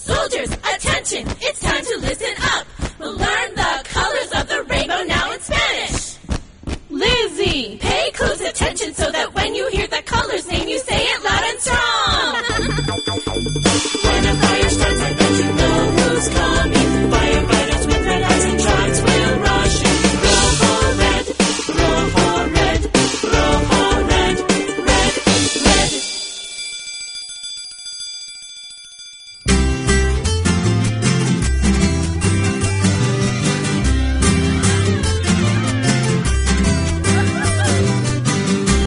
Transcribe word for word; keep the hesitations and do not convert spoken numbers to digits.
Soldiers, attention, it's time to listen up. We'll learn the colors of the rainbow now in Spanish. Lizzie, pay close attention so that